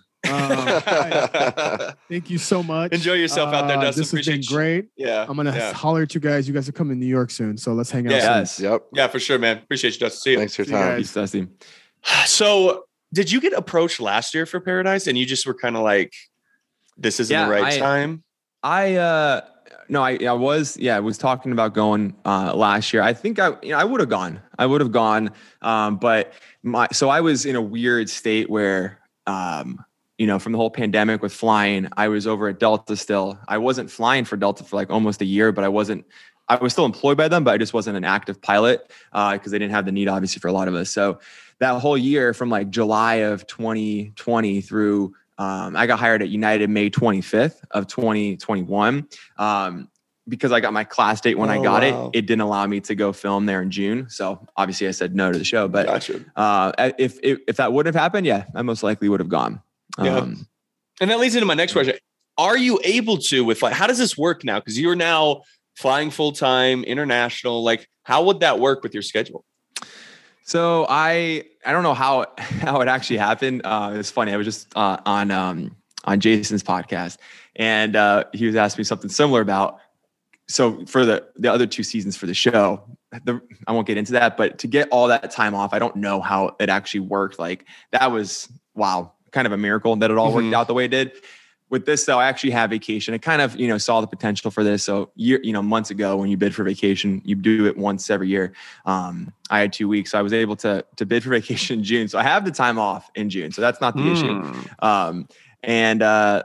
S8: Thank you so much.
S6: Enjoy yourself out there, Dustin.
S8: This has been great.
S6: Yeah,
S8: I'm gonna holler at you guys. You guys are coming to New York soon, so let's hang out.
S7: Yes.
S9: Yep.
S6: Yeah, for sure, man. Appreciate you, Dustin. See you.
S9: Thanks for your time.
S7: Peace, Dusty.
S6: So, did you get approached last year for Paradise, and you just were kind of like, "This isn't the right time"?
S7: I was talking about going last year. I think I would have gone. But I was in a weird state where, from the whole pandemic with flying, I was over at Delta still. I wasn't flying for Delta for like almost a year, but I was still employed by them, but I just wasn't an active pilot because they didn't have the need, obviously, for a lot of us. So that whole year from like July of 2020 through I got hired at United May 25th of 2021. Because I got my class date when I got it didn't allow me to go film there in June. So obviously I said no to the show, but if that would have happened, I most likely would have gone.
S6: And that leads into my next question. Are you able to how does this work now? Cause you're now flying full-time international. Like, how would that work with your schedule?
S7: So I don't know how it actually happened. It's funny. I was just on Jason's podcast and he was asking me something similar about, so for the other 2 seasons for the show, I won't get into that, but to get all that time off, I don't know how it actually worked. Like, that was, kind of a miracle that it all worked out the way it did. With this though, I actually have vacation. I kind of, saw the potential for this. So months ago when you bid for vacation, you do it once every year. I had 2 weeks. So I was able to bid for vacation in June. So I have the time off in June. So that's not the issue.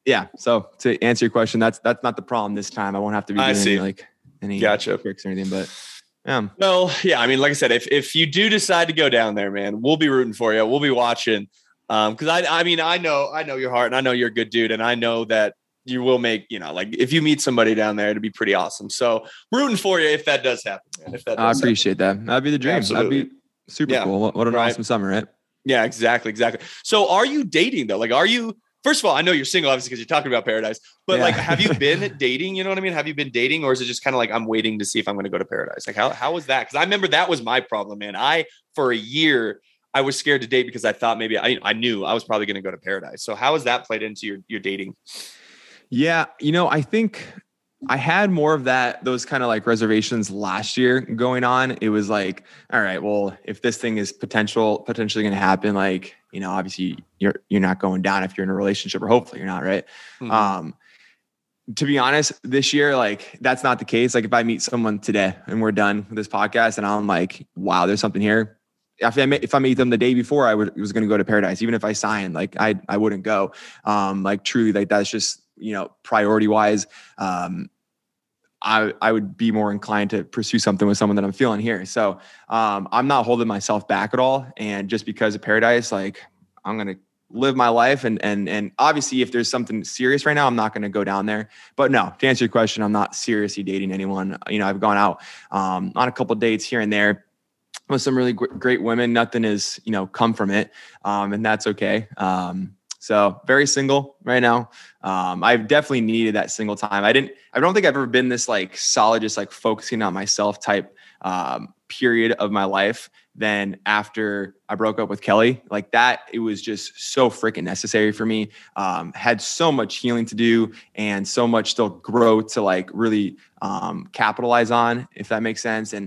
S7: Yeah. So to answer your question, that's not the problem this time. I won't have to be doing any tricks or anything, but
S6: Well, yeah. I mean, like I said, if you do decide to go down there, man, we'll be rooting for you. We'll be watching. Cause I know your heart and I know you're a good dude. And I know that you will make, like if you meet somebody down there, it'd be pretty awesome. So rooting for you if that does happen, man.
S7: I appreciate that. That'd be the dream.
S6: Absolutely.
S7: That'd be super cool. What an awesome summer, right?
S6: Yeah, exactly. So are you dating though? Like, first of all, I know you're single, obviously, because you're talking about Paradise, but have you been dating? You know what I mean? Have you been dating, or is it just kind of like, I'm waiting to see if I'm going to go to Paradise? Like, how was that? Cause I remember that was my problem, man. For a year, I was scared to date because I thought maybe I knew I was probably going to go to Paradise. So how has that played into your dating?
S7: Yeah. I think I had more of those kind of like reservations last year going on. It was like, all right, well, if this thing is potentially going to happen, like, obviously you're not going down if you're in a relationship, or hopefully you're not, right? Mm-hmm. To be honest, this year, like that's not the case. Like if I meet someone today and we're done with this podcast and I'm like, wow, there's something here. If I meet them the day before I was going to go to Paradise, even if I signed, like I wouldn't go. Like truly, like that's just, priority wise, I would be more inclined to pursue something with someone that I'm feeling here. So I'm not holding myself back at all. And just because of Paradise, like I'm going to live my life. And obviously if there's something serious right now, I'm not going to go down there. But no, to answer your question, I'm not seriously dating anyone. I've gone out on a couple of dates here and there with some really great women. Nothing has, come from it. And that's okay. So very single right now. I've definitely needed that single time. I don't think I've ever been this like solid, just like focusing on myself type period of my life. Then after I broke up with Kelly, like that, it was just so freaking necessary for me. Had so much healing to do and so much still growth to like really capitalize on, if that makes sense. And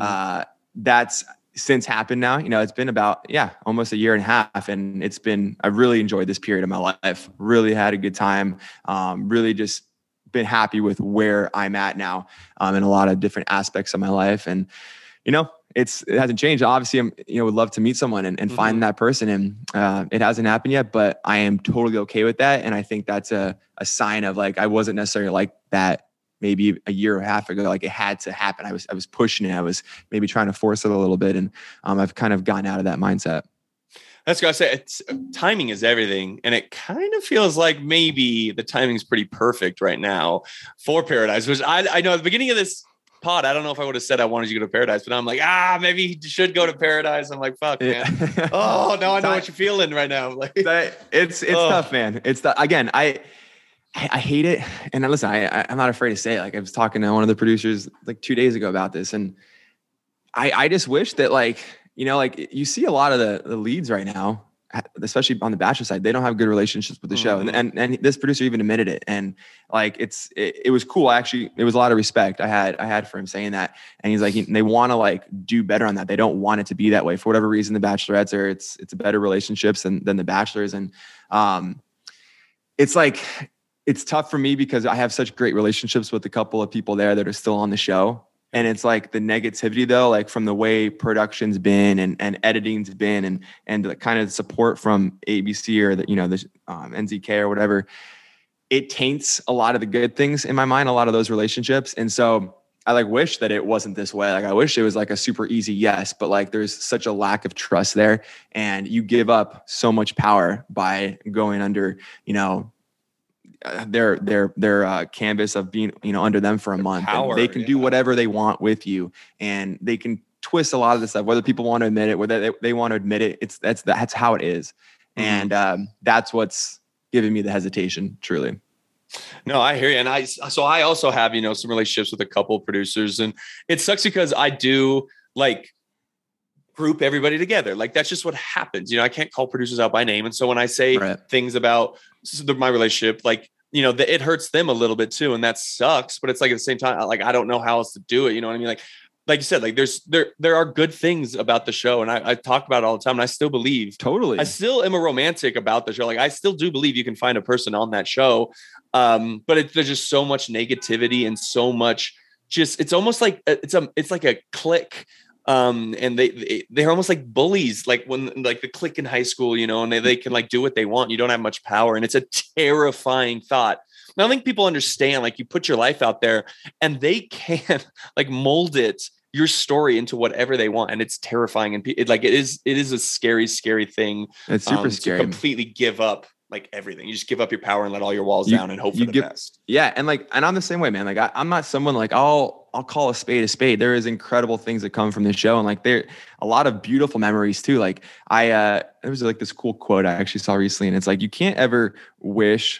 S7: that's since happened now. It's been about almost a year and a half, and I've really enjoyed this period of my life. Really had a good time. Really just been happy with where I'm at now in a lot of different aspects of my life. And it hasn't changed. Obviously, would love to meet someone and find that person, and it hasn't happened yet. But I am totally okay with that, and I think that's a sign of like I wasn't necessarily like that maybe a year or a half ago. Like it had to happen. I was pushing it. I was maybe trying to force it a little bit. And I've kind of gotten out of that mindset.
S6: That's what I say. Timing is everything. And it kind of feels like maybe the timing is pretty perfect right now for Paradise, which I know at the beginning of this pod, I don't know if I would have said I wanted you to go to Paradise, but I'm like, maybe he should go to Paradise. I'm like, fuck, man. Oh, now I know what you're feeling right now. Like
S7: it's tough, man. Again, I hate it. And listen, I'm not afraid to say it. Like I was talking to one of the producers like 2 days ago about this. And I just wish that like you see a lot of the leads right now, especially on the Bachelor side, they don't have good relationships with the show. And this producer even admitted it. And like, it was cool. Actually, it was a lot of respect I had for him saying that. And he's like, they want to like do better on that. They don't want it to be that way for whatever reason. The Bachelorettes it's a better relationships than the Bachelors. And it's like, it's tough for me because I have such great relationships with a couple of people there that are still on the show. And it's like the negativity though, like from the way production's been and editing's been and the kind of support from ABC or the NZK or whatever, it taints a lot of the good things in my mind, a lot of those relationships. And so I like wish that it wasn't this way. Like I wish it was like a super easy yes, but like there's such a lack of trust there, and you give up so much power by going under, their canvas of being, under them for a month. Power, and they can do whatever they want with you, and they can twist a lot of the stuff, whether people want to admit it, whether they want to admit it. That's how it is. And that's what's giving me the hesitation, truly.
S6: No, I hear you. And I also have, some relationships with a couple of producers, and it sucks because I do like group everybody together. Like that's just what happens. I can't call producers out by name. And so when I say things about my relationship, like, it hurts them a little bit too. And that sucks, but it's like at the same time, like, I don't know how else to do it. You know what I mean? Like you said, like there are good things about the show. And I talk about it all the time, and I still believe I still am a romantic about the show. Like I still do believe you can find a person on that show. But there's just so much negativity and so much it's almost like it's like a clique And they're almost like bullies, like when like the clique in high school, you know, and they can like do what they want. You don't have much power. And it's a terrifying thought. I don't think people understand, like you put your life out there and they can like mold your story into whatever they want. And it's terrifying. And it is a scary, scary thing.
S7: It's super scary.
S6: To completely give up like everything. You just give up your power and let all your walls down and hope for the best.
S7: Yeah. And I'm the same way, man. Like I'm not someone like I'll call a spade a spade. There is incredible things that come from this show. And like there a lot of beautiful memories too. Like there was like this cool quote I actually saw recently, and it's like, you can't ever wish,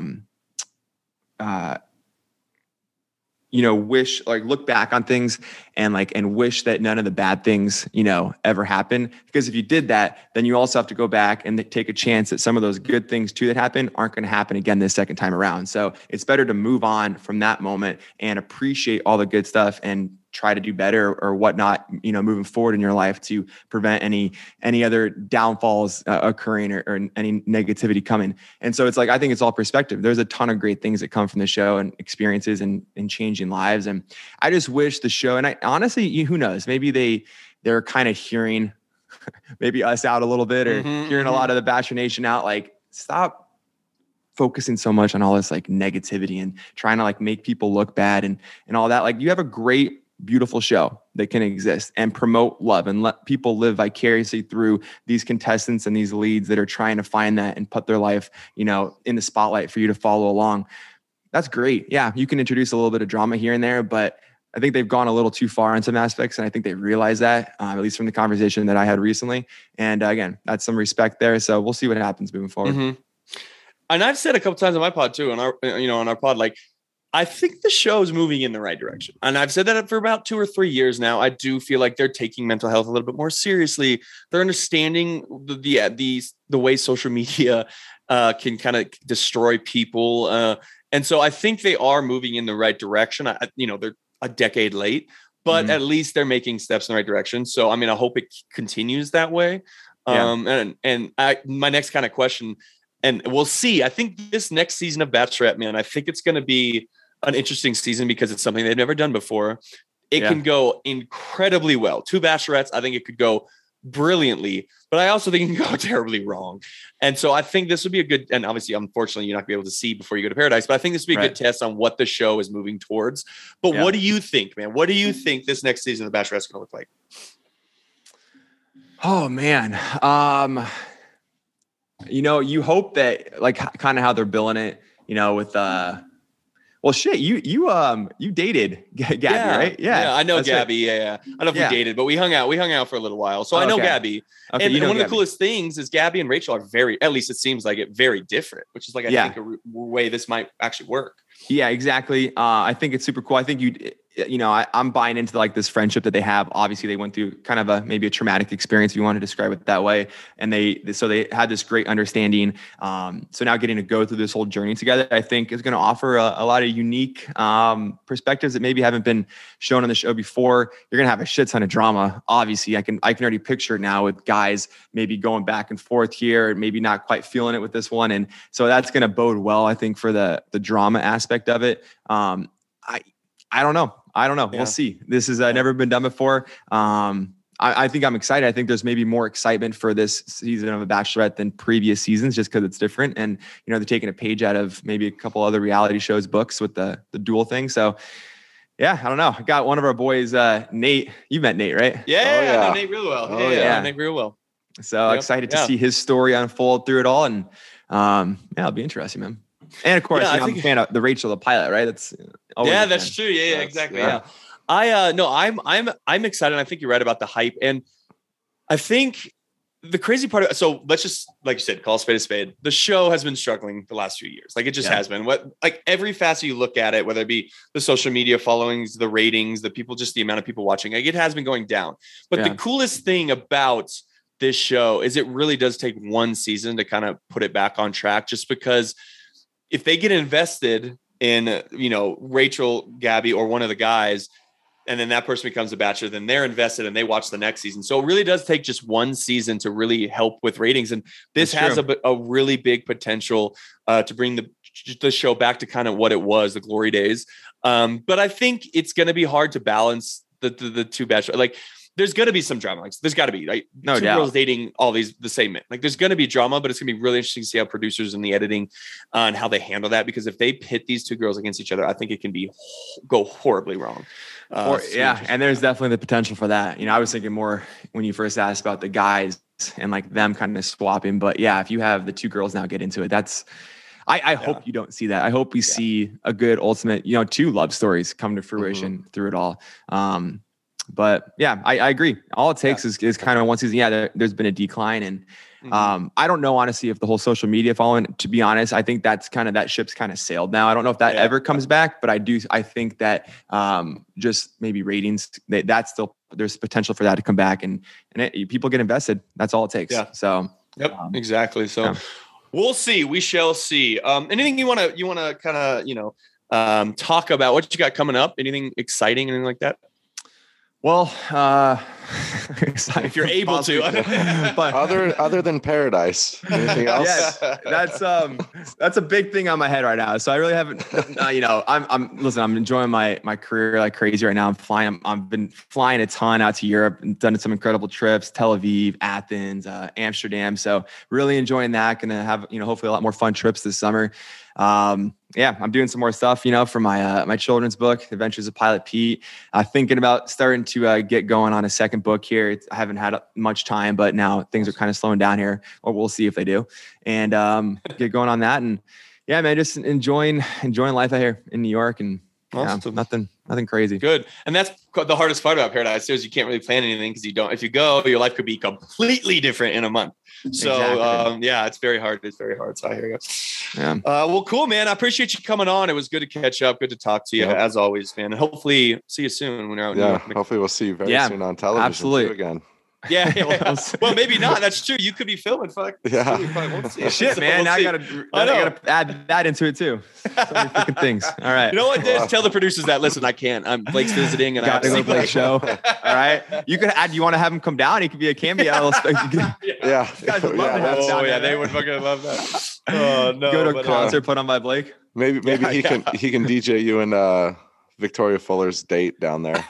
S7: look back on things and wish that none of the bad things, ever happen. Because if you did that, then you also have to go back and take a chance that some of those good things too that happen aren't going to happen again this second time around. So it's better to move on from that moment and appreciate all the good stuff and try to do better or whatnot, moving forward in your life to prevent any other downfalls occurring or any negativity coming. And so it's like, I think it's all perspective. There's a ton of great things that come from the show and experiences and changing lives. And I just wish the show, and I honestly, who knows, maybe they're kind of hearing maybe us out a little bit or hearing a lot of the Bachelor Nation out, like stop focusing so much on all this like negativity and trying to like make people look bad and all that. Like you have a great, beautiful show that can exist and promote love and let people live vicariously through these contestants and these leads that are trying to find that and put their life, in the spotlight for you to follow along. That's great. Yeah. You can introduce a little bit of drama here and there, but I think they've gone a little too far in some aspects. And I think they realize that, at least from the conversation that I had recently. And again, that's some respect there. So we'll see what happens moving forward.
S6: Mm-hmm. And I've said a couple times on my pod too, on our pod, like, I think the show is moving in the right direction. And I've said that for about 2 or 3 years now. I do feel like they're taking mental health a little bit more seriously. They're understanding the way social media can kind of destroy people. And so I think they are moving in the right direction. They're a decade late, but at least they're making steps in the right direction. So, I mean, I hope it continues that way. My next kind of question, and we'll see, I think this next season of Bachelorette, man, I think it's going to be an interesting season because it's something they've never done before. It can go incredibly well. 2 Bachelorettes, I think it could go brilliantly, but I also think it can go terribly wrong. And so I think this would be a good, and obviously, unfortunately, you're not gonna be able to see before you go to Paradise, but I think this would be a good test on what the show is moving towards. But what do you think, man? What do you think this next season of The Bachelorette is going to look like?
S7: Oh, man. You hope that like kind of how they're billing it, with, well, shit, you dated Gabby, right?
S6: Yeah, I know Gabby.
S7: Right.
S6: Yeah. I don't know if we dated, but we hung out for a little while. So I know Gabby. Okay, and one of the coolest things is Gabby and Rachel are at least it seems like it, very different, which is like, I think a way this might actually work. Yeah, exactly. I think it's super cool. I think I'm buying into like this friendship that they have. Obviously they went through kind of maybe a traumatic experience, if you want to describe it that way. And they had this great understanding. So now getting to go through this whole journey together, I think is going to offer a lot of unique perspectives that maybe haven't been shown on the show before. You're going to have a shit ton of drama. Obviously I can already picture it now with guys maybe going back and forth here and maybe not quite feeling it with this one. And so that's going to bode well, I think, for the drama aspect of it. I don't know. Yeah. We'll see. This has never been done before. I think I'm excited. I think there's maybe more excitement for this season of The Bachelorette than previous seasons, just because it's different. And, they're taking a page out of maybe a couple other reality shows books with the dual thing. So yeah, I don't know. I got one of our boys, Nate. You met Nate, right? Yeah. I know Nate real well. I know Nate real well.
S7: So excited to see his story unfold through it all. And it'll be interesting, man. And of course, I'm a fan of the Rachel, the pilot, right? That's
S6: that's true. Yeah, exactly. Yeah. I'm excited. I think you're right about the hype. And I think the crazy part so let's just, like you said, call a spade a spade. The show has been struggling the last few years. Like it just has been. Like every facet you look at it, whether it be the social media followings, the ratings, the amount of people watching, like it has been going down. But the coolest thing about this show is it really does take one season to kind of put it back on track, just because if they get invested in, Rachel, Gabby, or one of the guys, and then that person becomes a bachelor, then they're invested and they watch the next season. So it really does take just one season to really help with ratings. And this has a really big potential to bring the show back to kind of what it was, the glory days. But I think it's going to be hard to balance the two bachelor. Like there's going to be some drama. Like there's got to be like
S7: no
S6: two
S7: doubt.
S6: girls dating all the same men. Like there's going to be drama, but it's going to be really interesting to see how producers and the editing on how they handle that. Because if they pit these two girls against each other, I think it can go horribly wrong.
S7: And there's definitely the potential for that. I was thinking more when you first asked about the guys and like them kind of swapping. But yeah, if you have the two girls now get into it, I hope you don't see that. I hope we see a good ultimate, two love stories come to fruition through it all. But yeah, I agree. All it takes is kind of one season. Yeah, there's been a decline, and I don't know honestly if the whole social media following. To be honest, I think that's that ship's kind of sailed now. I don't know if that ever comes back, but I think that just maybe ratings that's still there's potential for that to come back, and people get invested. That's all it takes. Yeah. So
S6: exactly. So we'll see. We shall see. Anything you want to kind of talk about? What you got coming up? Anything exciting? Anything like that?
S7: Well,
S6: if you're able to,
S9: but other than Paradise, anything else?
S7: Yes, that's a big thing on my head right now. So I really haven't, I'm enjoying my career like crazy right now. I've been flying a ton out to Europe and done some incredible trips, Tel Aviv, Athens, Amsterdam. So really enjoying that. Gonna have, hopefully a lot more fun trips this summer. I'm doing some more stuff, for my children's book, Adventures of Pilot Pete. Thinking about starting to get going on a second book here. I haven't had much time, but now things are kind of slowing down here, or we'll see if they do, and get going on that. And yeah, man, just enjoying life out here in New York, and awesome. Nothing crazy.
S6: Good. And that's the hardest part about Paradise is you can't really plan anything because if you go, your life could be completely different in a month. So exactly. It's very hard. It's very hard. So I hear you.
S7: Yeah.
S6: Well, cool, man. I appreciate you coming on. It was good to catch up. Good to talk to you as always, man. And hopefully see you soon when you're out.
S9: Yeah. Hopefully we'll see you very soon on television.
S7: Absolutely.
S9: Again.
S6: Yeah. Well, maybe not. That's true. You could be filming. Fuck.
S9: Yeah.
S7: Shit, man. Now I gotta add that into it too. So many freaking things. All right.
S6: You know what? Just tell the producers that. Listen, I can't. Blake's visiting, and I
S7: got to go Blake's show. All right. You could add. You want to have him come down? He could be a cameo.
S9: Yeah.
S7: Guys would love that.
S6: They would fucking love that. Oh no.
S7: Go to a concert put on by Blake.
S9: Maybe he can DJ you and Victoria Fuller's date down there.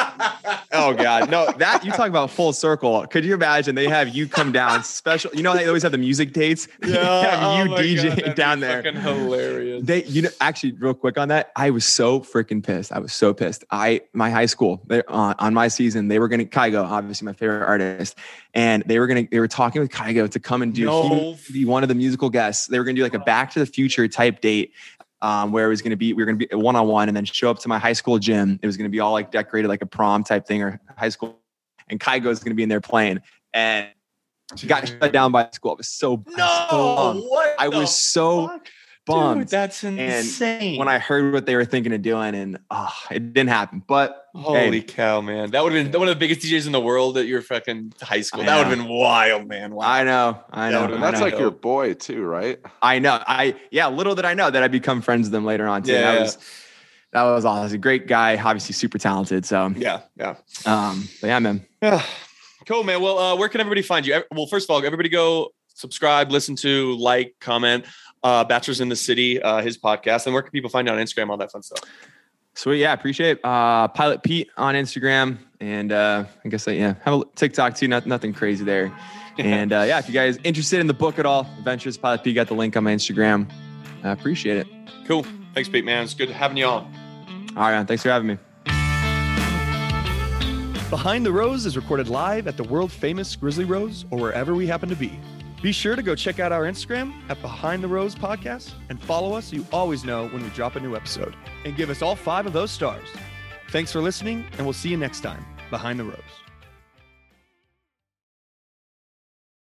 S7: Oh God, no! That you talk about full circle. Could you imagine they have you come down special? They always have the music dates.
S6: Yeah,
S7: DJ down there.
S6: Fucking hilarious.
S7: Actually, real quick on that, I was so freaking pissed. I was so pissed. My high school, on my season, they were going to Kygo, obviously my favorite artist, and they were talking with Kygo to come and do be one of the musical guests. They were going to do like a Back to the Future type date. Where it was going to be, we were going to be one-on-one and then show up to my high school gym. It was going to be all like decorated like a prom type thing or high school. And Kygo is going to be in there playing, and got shut down by the school. I was so bummed. I was so bummed.
S6: Dude, that's insane.
S7: And when I heard what they were thinking of doing, and it didn't happen. But
S6: holy cow, man, that would have been one of the biggest DJs in the world at your fucking high school. That would have been wild, man. Wow.
S7: I know.
S9: And that's like your boy too, right?
S7: I know. Little did I know that I'd become friends with them later on too.
S6: Yeah.
S7: That was awesome. He's a great guy, obviously super talented. So
S6: yeah.
S7: But yeah, man.
S6: Yeah. Cool, man. Well, where can everybody find you? Well, first of all, everybody go subscribe, listen to, like, comment. Bachelors in the City, his podcast, and where can people find you on Instagram, all that fun stuff?
S7: Sweet, yeah, appreciate it. Pilot Pete on Instagram, and I guess have a TikTok too. Nothing crazy there. And if you guys interested in the book at all, Adventures Pilot Pete, got the link on my Instagram. I appreciate it.
S6: Cool, thanks, Pete, man. It's good having you on.
S7: All right, man. Thanks for having me.
S11: Behind the Rose is recorded live at the world famous Grizzly Rose, or wherever we happen to be. Be sure to go check out our Instagram at Behind the Rose Podcast and follow us so you always know when we drop a new episode. And give us all 5 of those stars. Thanks for listening, and we'll see you next time, Behind the Rose.